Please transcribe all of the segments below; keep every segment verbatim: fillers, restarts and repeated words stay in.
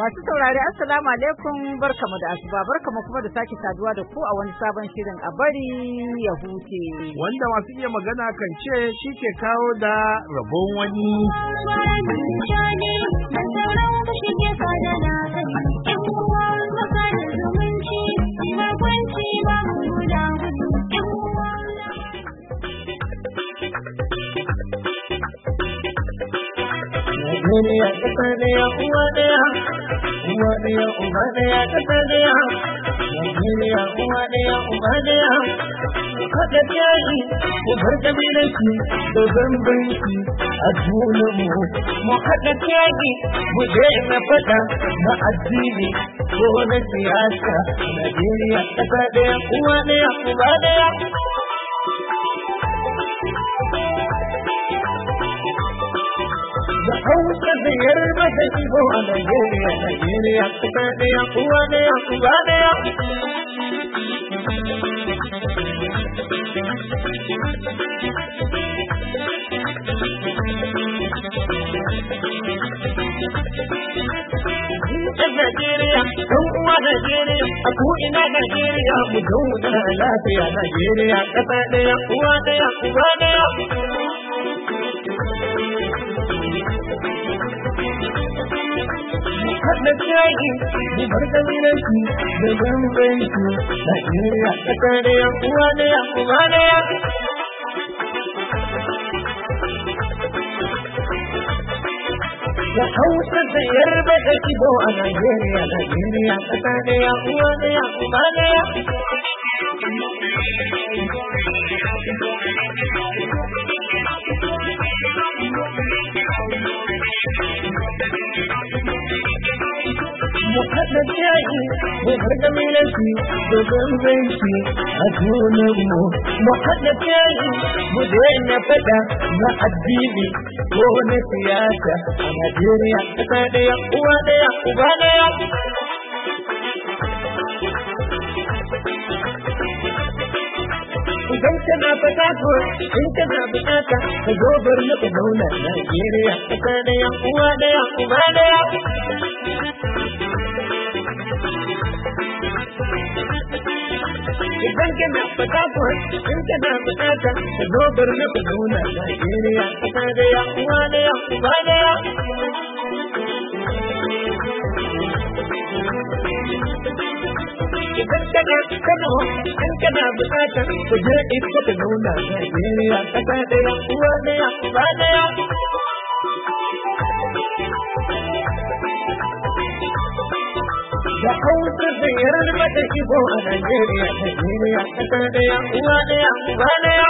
Masu saurari assalamu alaikum, barkamu da asuba, barkamu kuma da sake saduwa da ku a wani sabon shirin a bari ya huce. Wanda masu iya magana kan ce shi ke kawo da rabon wani. Najeriya ƙasa ɗaya uwa ɗaya, uwa ɗaya uba ɗaya ƙasa ɗaya. Najeriya uwa ɗaya uba ɗaya, mu haɗa yayi mu bar ƙabilanci da bambanci a junanmu. Mu haɗa yayi mu daina faɗa na addini ko na siyasa. Najeriya ƙasa ɗaya uwa ɗaya uba ɗaya. Da Hausa da Yarba da Igbo a Najeriya, Najeriya ƙasa ɗaya uwa ɗaya uba ɗaya. Ɗan Najeriya, ɗan uwa Najeriya, a ko'ina Najeriya mu zauna lafiya. Najeriya ƙasa ɗaya uwa ɗaya uba ɗaya. Haɗa yayi mu bar ƙabilanci da bambanci. Najeriya ƙasa ɗaya uwa ɗaya uba ɗaya. Da Hausa da Yarba da Igbo a Najeriya, Najeriya ƙasa ɗaya uwa ɗaya uba ɗaya. Mu haɗa yayi mu bar ƙabilanci da bambanci a junanmu. Mu haɗa yayi mu daina faɗa na addini ko na siyasa. A Najeriya ƙasa ɗaya uwa ɗaya uba ɗaya. Idan kana fata ko in kana bukata ka zo bar mu ka zauna. Najeriya ƙasa ɗaya uwa ɗaya uba ɗaya. Idan kana fata ko in kana bukata ka zo bar mu ka zauna. Najeriya ƙasa ɗaya uwa ɗaya uba ɗaya. Idan kana Kano in kana bukata ku je ita ka zauna. Najeriya ƙasa ɗaya uwa ɗaya uba ɗaya. Da Hausa da Yarba da Igbo a Najeriya, Najeriya ƙasa ɗaya uwa ɗaya uba ɗaya.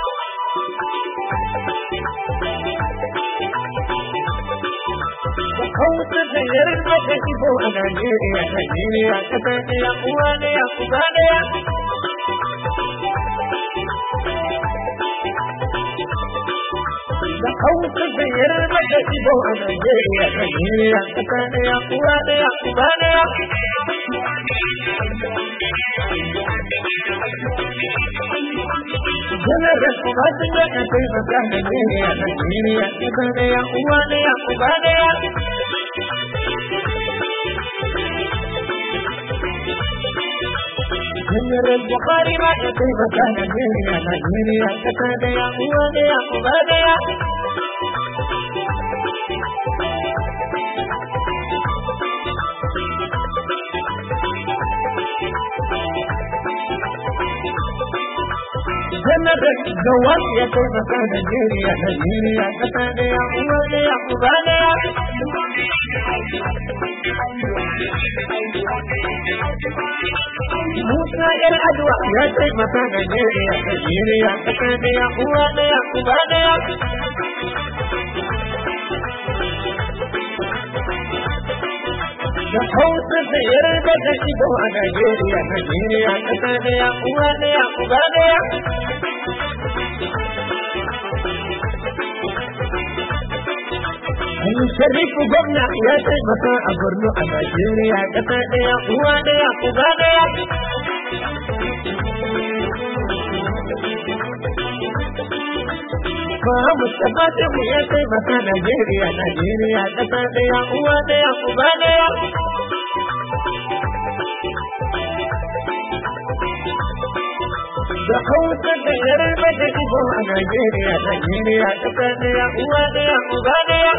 Da Hausa da Yarba da Igbo a Najeriya, Najeriya ƙasa ɗaya uwa ɗaya uba ɗaya. Da Hausa da Yarba da Igbo a Najeriya, Najeriya ƙasa ɗaya uwa ɗaya uba ɗaya. Janar Obasanjo ya taimaka Najeriya, Najeriya ƙasa ɗaya uwa ɗaya uba ɗaya. Janar Buhari ma ya taimaka Najeriya, Najeriya ƙasa ɗaya uwa ɗaya uba ɗaya. Janar Gawat ya taimaka Najeriya, Najeriya ƙasa ɗaya uwa ɗaya uba ɗaya. Musa ‘yar Adwa ya taimaka Najeriya, Najeriya ƙasa ɗaya uwa ɗaya uba ɗaya. Da Hausa da Yarba da Igbo a Najeriya, Najeriya ƙasa ɗaya uwa ɗaya uba ɗaya. Ali Sharifu gwamna ya taimaka a Borno a Najeriya ƙasa ɗaya uwa ɗaya uba ɗaya. Ba Mustapha Shehu ya taimaka Najeriya, Najeriya ƙasa ɗaya uwa ɗaya uba ɗaya. da Hausa da Yarba da Igbo a Najeriya, Najeriya ƙasa ɗaya, uwa ɗaya, uba ɗaya.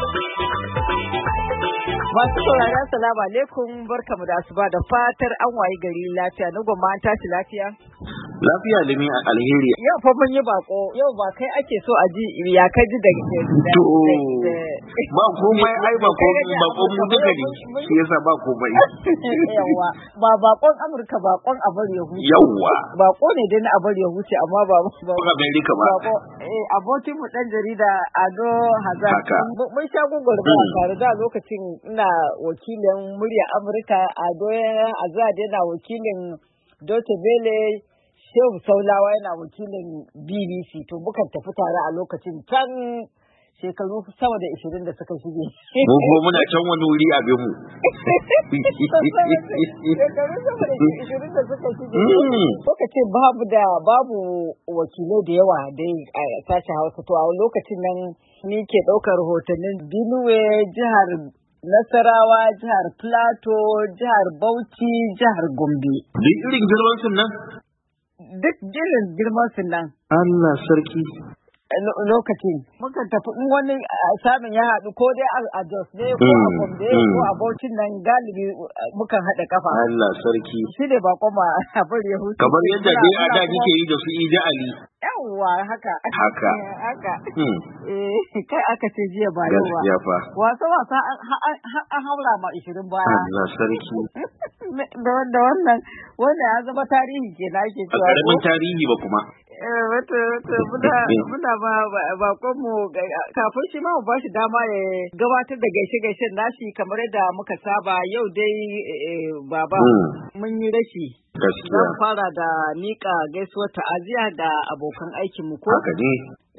Masu saurara salamu alaikum barkamu da asuba da fatar an wayi gari lafiya na gwamma an tashi lafiya. Lafiya limi alheri. Yau fa mun yi bako yau ba kai ake so a ji ya kai ji da to ba komai ai ba ko bako mu duka ne shi yasa ba komai. Yawwa ba bakon Amurka bakon abar ya huce. Yawwa bako ne dai na abar ya huce amma ba ba Amerika ba. Bako eh abokin mu dan jarida Ado Hazard mun sha gugurba tare da lokacin ina wakilin murya Amurka Ado Hazard yana wakilin Deutsche Welle, Shehu Saulawa yana wakilin B B C, to mukan tafi tare a lokacin can shekaru sama da ishirin da suka shige. Mu ko muna can wani wuri abin mu. Shekaru sama da ishirin da suka shige. Lokacin babu da babu wakilai da yawa dai a sashen Hausa, to a lokacin nan ni ke ɗaukar rahotannin Benue, jihar Nasarawa, jihar Plateau, jihar Bauchi, jihar Gombe. Duk irin girman sun nan? Duk irin girman sun nan. Allah sarki. Lokacin muka tafi in wani samun ya haɗu ko dai a Jos ne ko a Gombe ko a Bauchin nan galibi mukan haɗa kafa. Allah sarki. Shi ne bakon ma a bari ya huce. Kamar yadda dai a da kike yi da su Ida Ali. Yawwa haka. Haka. Haka. Eh kai aka ce jiya ba yawa. Gaskiya fa. Wasa wasa an haura ma ishirin baya. Allah sarki. Da wannan wanda ya zama tarihi ke na ake cewa. A karamin tarihi ba kuma. Eh wata wata muna muna ba bakon mu kafin shi ma mu ba shi dama ya gabatar da gaishe-gaishen nashi kamar yadda muka saba yau dai baba mun yi rashi. Gaskiya. Zan fara da miƙa gaisuwar ta'aziyya ga abokan aikin mu ko? Haka ne.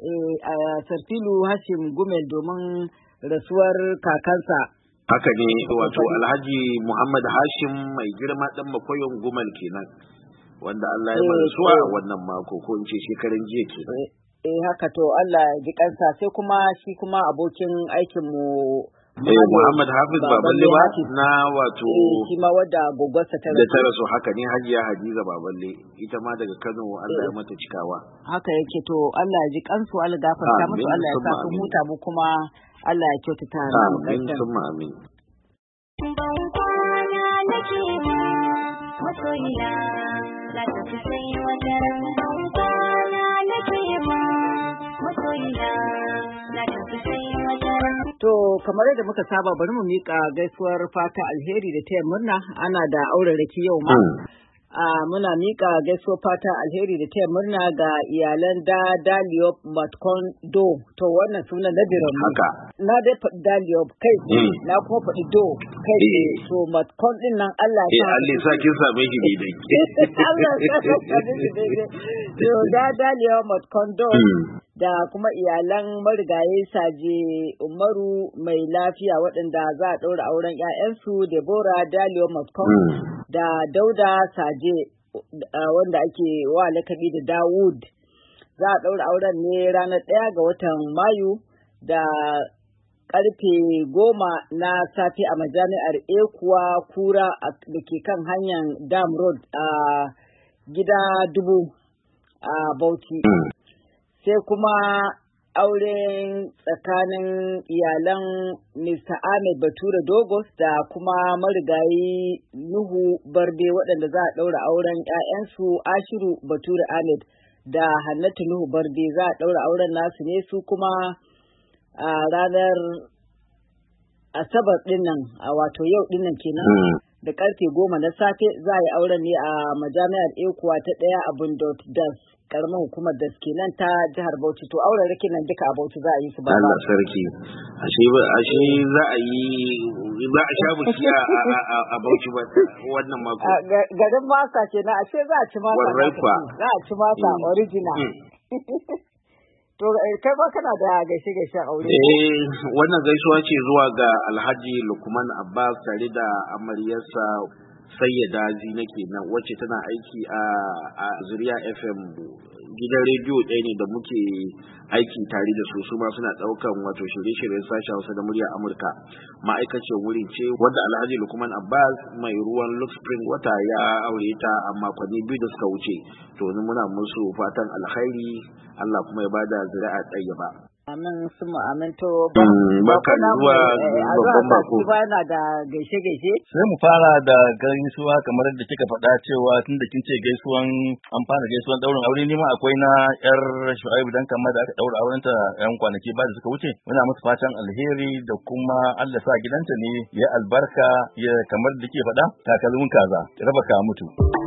Eh Sarfilu Hashim Gumel domin rasuwar kakansa. Haka ne wato Alhaji Muhammad Hashim mai girma dan makoyon Gumel kenan. Wanda Allah ya bar suwa wannan mako ko in ce shekaran jiya ke. Eh haka to Allah ya ji kansa sai kuma shi kuma abokin aikin mu Eh Muhammad Hafiz Baballe ba na wato shi ma wanda gogwarsa ta da ta rasu haka ne Hajiya Hadiza Baballe ita ma daga Kano Allah ya mata cikawa. Haka yake to Allah ya ji kansu Allah gafarta musu Allah ya sa su huta mu kuma Allah ya kyautata mu amin summa amin. Ban kwana nake ba masoyiya za ta fi sai wata ran ban kwana nake ba masoyiya za ta fi sai wata ran. To kamar yadda muka saba bari mu mika gaisuwar fata alheri da taya murna ana da aurareki yau ma. A muna mika gaisuwar fata alheri da taya murna ga iyalan da Daliop Matkon Do. To wannan sunan na biran haka. Na dai faɗi Daliop kai na kuma faɗi Do kai to Matkon din nan Allah ya sa. Eh Allah sa kin same shi ne dai. Allah ya sa kin same shi ne. To da Daliop Matkon Do da kuma iyalan marigayi Saje Umaru mai lafiya waɗanda za a ɗaura auren 'ya'yansu Deborah Daliop Matkon da Dauda Saje wanda ake wa lakabi da Dawud. Za a ɗaura auren ne ranar ɗaya ga watan Mayu da ƙarfe goma na safe a majami'ar Ekuwa Kura da ke kan hanyar Dam Road a gida dubu a Bauchi. Sai kuma auren tsakanin iyalan Mister Ahmed Bature Dogos da kuma marigayi Nuhu Barde waɗanda za a ɗaura auren 'ya'yansu Ashiru Bature Ahmed da Hannatu Nuhu Barde za a ɗaura auren nasu ne su kuma a ranar Asabar ɗin nan a wato yau ɗin nan kenan da ƙarfe goma na safe za a yi auren ne a majami'ar Ekuwa ta ɗaya a Bundot Das karamar hukumar da ke nan ta jihar Bauchi to auren rake nan duka a Bauchi za a yi su ba. Allah sarki. Ashe ba ashe za a yi za a sha buki a Bauchi ba wannan mako. Garin masa kenan ashe za a ci masa. Za a ci masa original. To kai ba kana da gaishe gaishe aure. Eh wannan gaisuwa ce zuwa ga Alhaji Lukman Abbas tare da amaryarsa Sayyada Zina kenan wacce tana aiki a a Zuriya F M gidan rediyo ɗaya ne da muke aiki tare da su su ma suna ɗaukan wato shirye-shiryen sashen Hausa da murya Amurka. Ma'aikaciyar wurin ce wanda Alhaji Lukman Abbas mai ruwan Lux Spring wata ya aure ta a makonni biyu da suka wuce. To muna musu fatan alkhairi, Allah kuma ya bada zuri'a ɗayyaba. Amin su mu aminto baka zuwa babban bako ba na da gaishe gaishe sai mu fara da gaisuwa kamar da kika faɗa cewa tun da kin ce gaisuwan an fara gaisuwan daurin aure ne ma akwai na yar Shu'aibu dan kamar da aka daura auren ta yan kwanaki ba da suka wuce muna musu fatan alheri da kuma Allah sa gidanta ne ya albarka ya kamar da kike faɗa takalmin kaza raba ka mutu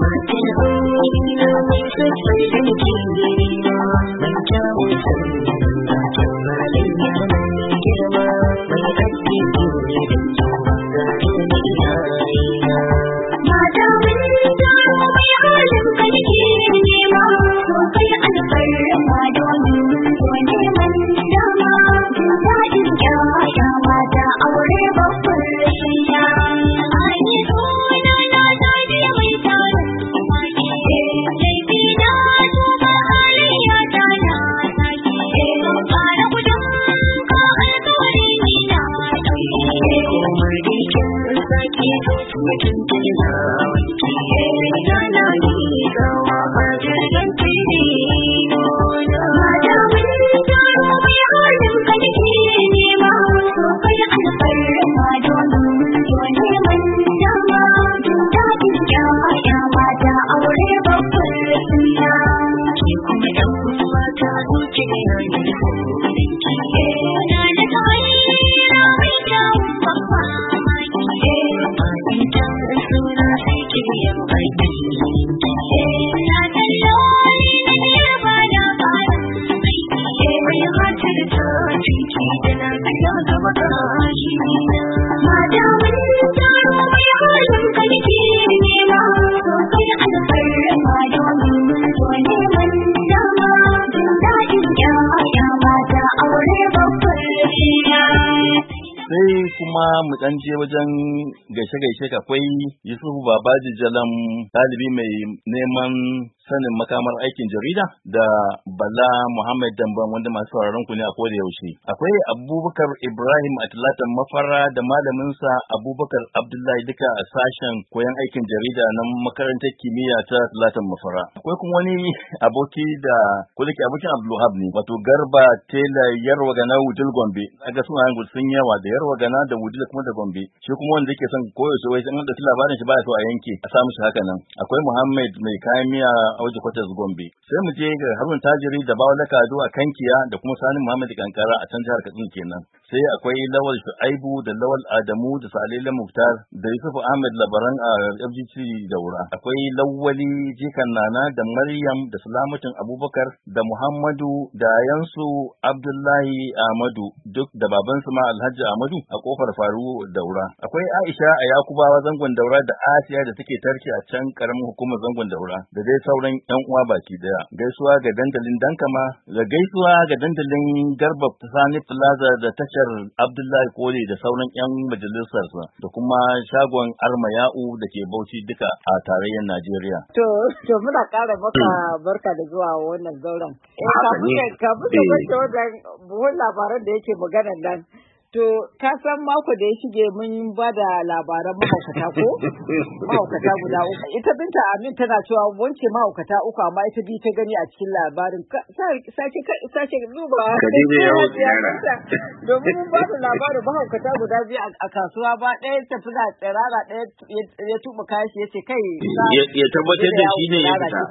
mu dan je wajen gaishe-gaishe akwai Yusufu Babaji Jalam ɗalibi mai neman sanin makamar aikin jarida da Bala Muhammad Damban wanda masu sauraron ku ne a koda yaushe. Akwai Abubakar Ibrahim Atlatan Mafara da malaminsa Abubakar Abdullahi duka a sashen koyon aikin jarida na makarantar kimiyya ta Atlatan Mafara. Akwai kuma wani aboki da kulike abokin Abdulwahab ne wato Garba Tela Yarwa Gana Wudil Gombe. Aga sunayen sun yawa da Yarwa Gana da Wudil kuma da Gombe. Shi kuma wanda yake son koyaushe wai an da labarin shi ba so a yanke a samu shi haka nan. Akwai Muhammad mai kayan miya a waje kwatas Gombe. Sai mu je ga Harun Tajiri da Bawala Kado a Kankiya da kuma Sani Muhammad Kankara a can jihar Katsina kenan. Sai akwai Lawal Shu'aibu da Lawal Adamu da Salele Muftar da Yusuf Ahmed Labaran a F G C Daura. Akwai Lawali Jikan Nana da Maryam da Salamatin Abubakar da Muhammadu da Yansu Abdullahi Ahmadu duk da babansu ma Alhaji Ahmadu a kofar Faru Daura. Akwai Aisha a Yakubawa zangon Daura da Asiya da take tarki a can karamin hukumar zangon Daura da dai sauran yan uwa baki daya. Gaisuwa ga dandalin Dankama da gaisuwa ga dandalin Garba Sani Plaza da tashar Abdullahi Kole da sauran yan majalisar da kuma shagon Armayau da ke Bauchi duka a tarayyar Najeriya. To to muna ƙara maka barka da zuwa wannan zauren. Eh kafin ka fita wajen buhun labaran da yake maganar nan. To, ka san mako da ya shige mun ba da labaran mahaukata ko? Mahaukata guda uku. Ita Binta Amin tana cewa wance mahaukata uku amma ita biyu ta gani a cikin labarin. Sake sake duba. Kadija ya wuce yara. Domin mun ba da labarin mahaukata guda biyu a kasuwa ba ɗaya tafi da tsirara ɗaya ya tuba kayan shi ya ce kai. Ya tabbatar da shi ne ya fita.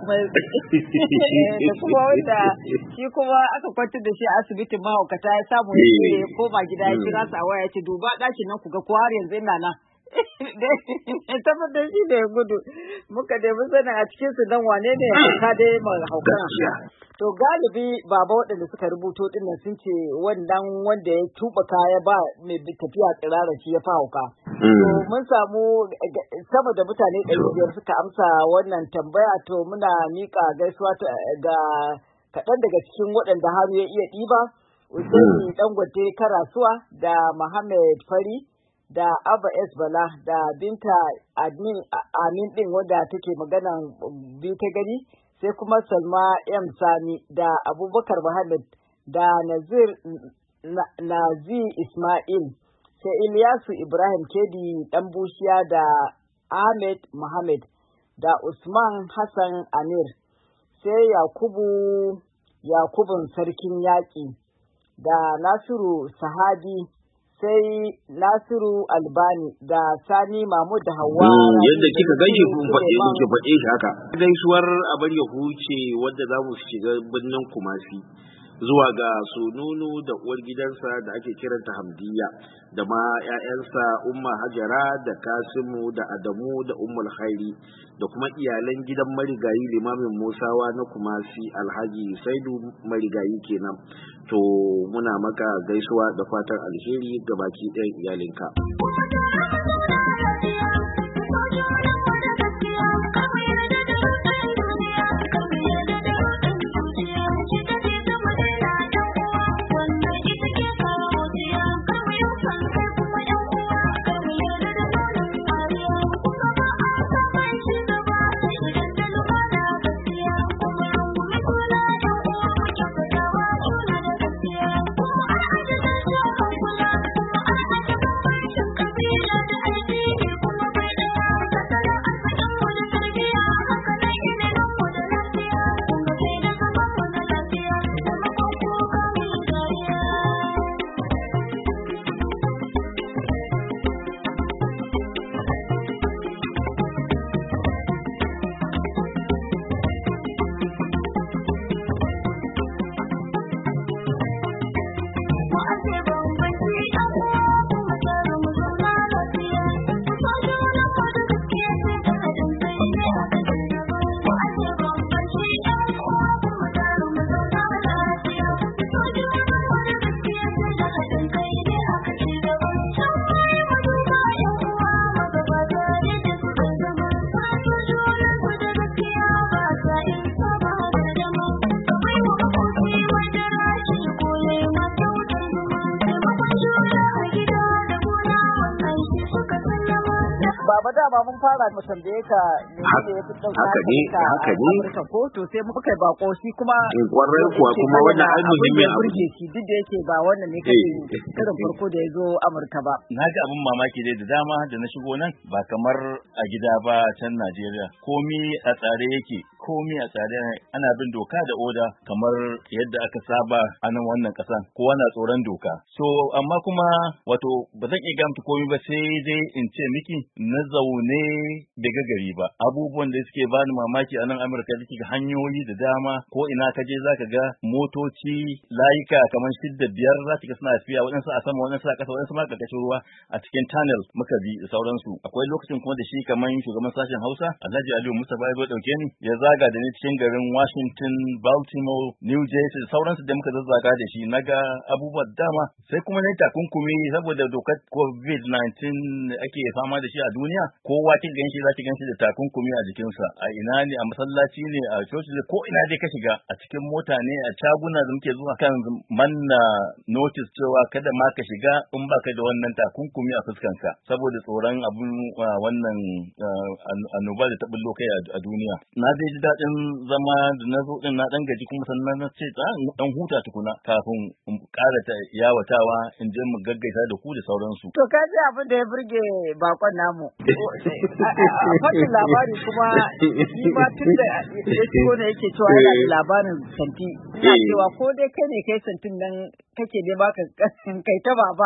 Da kuma wanda shi kuma aka kwantar da shi a asibitin mahaukata ya samu ya koma gida ya kira sa waya ce duba ɗakin nan ku ga ko har yanzu ina nan. Tabbatar shi da ya gudu muka nemi sanin a cikin su dan wane ne ya hauka dai mai hauka. To galibi baba waɗanda suka rubuto din nan sun ce wannan wanda ya tuba kaya ba mai tafiya tsirarar shi ya fa hauka. To mun samu sama da mutane ɗari biyar suka amsa wannan tambaya to muna miƙa gaisuwa ga kaɗan daga cikin waɗanda haru ya iya ɗiba. Usaini Dangote Karasuwa da Muhammad Fari da Abba S Bala da Binta Admin Amin din wanda take maganan biyu ta gani sai kuma Salma M Sani da Abubakar Muhammad da Nazir Nazi Ismail, sai Ilyasu Ibrahim Kedi dan Bushiya da Ahmed Muhammad da Usman Hassan Amir, sai Yakubu Yakubun Sarkin Yaƙi da Nasiru Sahabi, sai Nasiru Albani da Sani Mahmud da Hawwa. Yadda kika gaishe kun faɗe kuke faɗe shi haka. Gaisuwar abar ya huce wadda za mu shiga birnin Kumasi zuwa ga Sununu da uwar gidansa da ake kiranta Hamdiya da ma 'ya'yansa Umma Hajara da Kasimu da Adamu da Ummul Khairi da kuma iyalan gidan marigayi limamin Musawa na Kumasi Alhaji Saidu marigayi kenan. To muna maka gaisuwa da fatan alheri ga baki ɗayan iyalinka. Baba dama mun fara mu tambaye ka ne ne ya fi dauka haka ne haka ne Amurka ko to sai muka yi bako shi kuma kwarai kuwa kuma wannan ai muhimmin abu ne shi duk da yake ba wannan ne kake karin farko da ya zo Amurka ba. Na ji abin mamaki dai da dama da na shigo nan ba kamar a gida ba can Najeriya, komi a tsare yake, komi a tsare ana bin doka da oda kamar yadda aka saba a nan wannan kasan, kowa na tsoron doka. So amma kuma wato ba zan iya gamta komi ba sai dai in ce miki na zaune daga gari ba. Abubuwan da suke bani mamaki a nan Amurka da ga hanyoyi da dama, ko ina ka je zaka ga motoci layuka kamar shidda biyar za ka ga suna tafiya, waɗansu a sama waɗansu a ƙasa waɗansu ma ƙarƙashin ruwa a cikin tunnel muka bi da sauransu. Akwai lokacin kuma da shi kamar shugaban sashen Hausa Alhaji Aliyu Mustapha ya zo ɗauke ni ya zaga da ni cikin garin Washington, Baltimore, New Jersey da sauransu da muka zazzaga da shi, naga abubuwa dama. Sai kuma na takunkumi saboda dokar covid nineteen ake fama da shi a duniya, kowa kin ganshi za ki ganshi da takunkumi a jikinsa, a ina ne, a masallaci ne, a coci ne, ko ina dai ka shiga, a cikin mota ne, a shaguna da muke zuwa kan manna notice cewa kada ma ka shiga in baka da wannan takunkumi a fuskanka saboda tsoron abun wannan annoba da ta bullo kai a duniya. Na dai ji daɗin zama da na zo din na dan gaji, kuma sannan na ce dan huta tukuna kafin in ƙara ta yawatawa in je mu gaggaisa da ku da sauransu. To ka ji abin da ya burge bakon namu. Fatin labari kuma shi ma tun da ya shigo ne yake cewa yana da labarin santi. Ina cewa ko dai kai ne kai santin nan kake ne ba ka kai ta baba.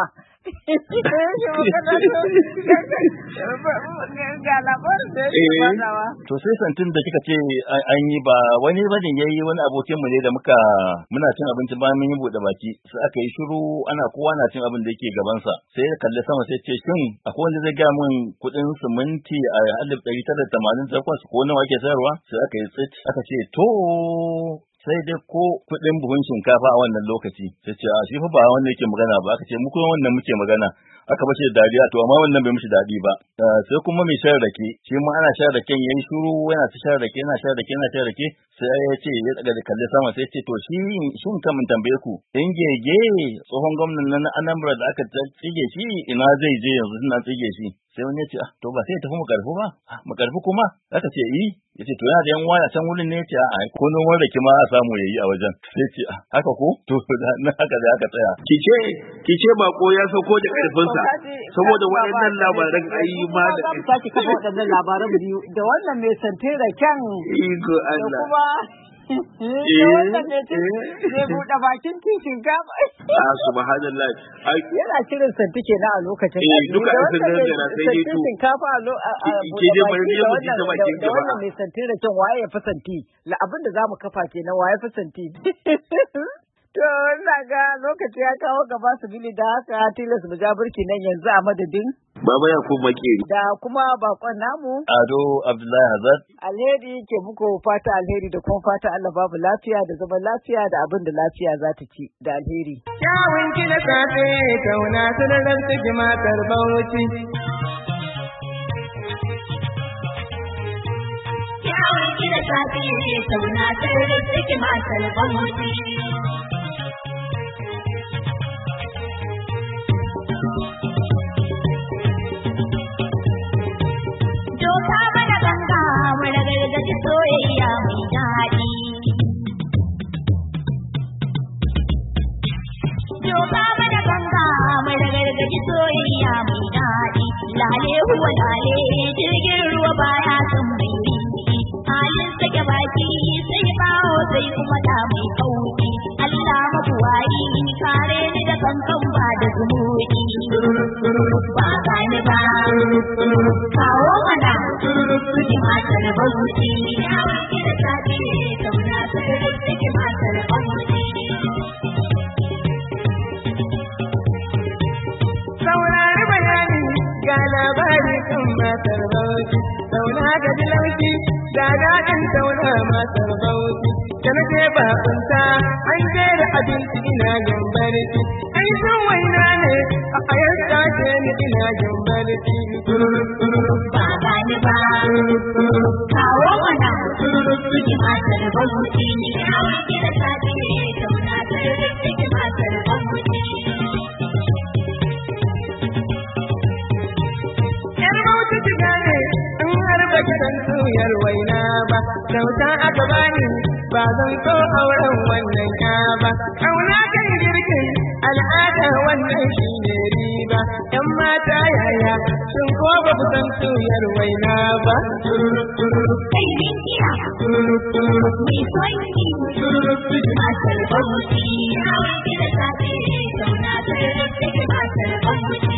Ga labarin da ya badawa. To sai santin da kika ce an yi ba wani bane yayi, wani abokin mu ne da muka muna cin abinci bayan mun yi bude baki, sai aka yi shiru ana kowa na cin abin da yake gaban sa, sai ya kalle sama sai ce shin akwai wanda zai ga mun kudin siminti a alif ɗari tara da tamanin da takwas ko nawa ake sayarwa? Sai aka yi tsit aka ce to sai dai ko kuɗin buhun shinkafa a wannan lokaci. Sai ce a shi fa ba wanda yake magana ba, aka ce mu kuma wannan muke magana. aka bashi da dariya to amma wannan bai mishi daɗi ba. Sai kuma mai shayar rake shi ma ana shayar raken yayi shiru yana ta shayar rake yana shayar rake yana shayar rake sai ya ce ya daga da kalle sama sai ya ce to shi shin kamun tambaye ku in gege tsohon gwamnan nan na Anambra da aka tsige shi ina zai je yanzu suna tsige shi sai wani ya ce ah to ba sai ya tafi makarfi ba makarfi kuma aka ce yi ya ce to yana da yan waya can wurin ne ya ce a ko noman rake ma a samu yayi a wajen sai ya ce ah haka ko to na haka da aka tsaya kice kice bako ya sauko da karfinsa saboda waɗannan labaran ayi ma da sake kafa waɗannan labaran biyu da wannan mai santira kyan iko Allah kuma wannan ne zai buɗe bakin titin gaba ah subhanallah yana shirin santi kenan a lokacin eh duka sun gangara sai dai to kafa a ke je bari ne mu ji ta bakin da wannan mai santira kyan waye ya fi santi la abin da zamu kafa kenan waye fi santi to ina ga lokaci ya kawo gaba su bili da haka tilas mu ja burki nan yanzu a madadin Baba ya kuma makeri. Da kuma bakon namu. Ado Abdullahi Hazard. Alheri ke muku fata alheri da kuma fata Allah babu lafiya da zaman lafiya da abin da lafiya za ta ci da alheri. Kyawun ki da safe kauna sanarar take matar bauchi. Kyawun ki da safe kauna sanarar take matar bauchi. Gargaji soyayya mai daɗi. Joka mana ganga mai gargaji soyayya mai daɗi. Lale huwa lale jirgin ruwa baya son mai rinki. Halin sake baki sai bawo sai kuma da mai kauki. Allah mabuwayi kare ni da kankan ba da zumuɗi. Ba gani ba, kawo mana suke matar bauchi. Yawon gida sabi kauna suke matar bauchi. Saurari bayani ga labari kan matar bauchi. Sauna ga dilauci ga daɗin sauna matar bauchi. Da na je bakunta an jera abinci ina yin barci. Ai sun waina ne a ayar sace ni ina yin barci. Ba gani ba, kawo mana suke matar bauchi. Yawon gida sabi kauna suke matar bauchi. Yar bauchi ki gane in har ba ki san suyar waina ba. Kyauta aka bani ba zan so auren wannan ya ba. Kauna kan girkin al'ada wannan shi ne riba. Yan mata yaya shin ko ba ku san suyar waina ba? Kai rikiya, mai sonki, matar bauchi. Yawon gida sabi kauna suke matar bauchi.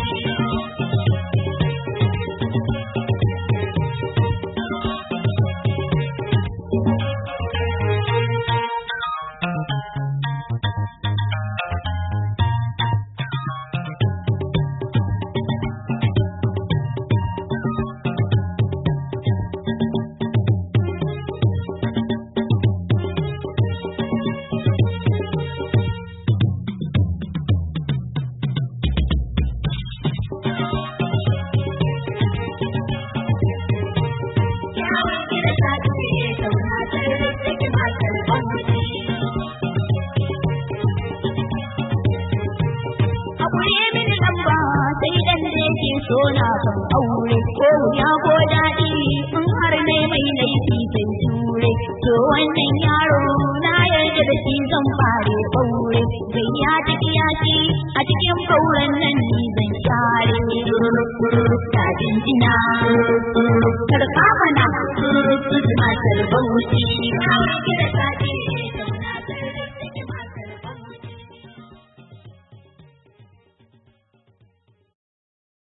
Sona kan aure ko ya ko daɗi in har ne mai laifi sai jure to wannan yaro na yarda da shi zan fare aure sai ya tafi yaki a cikin kauren nan ni zan share ta jinjina karka mana matar bauchi.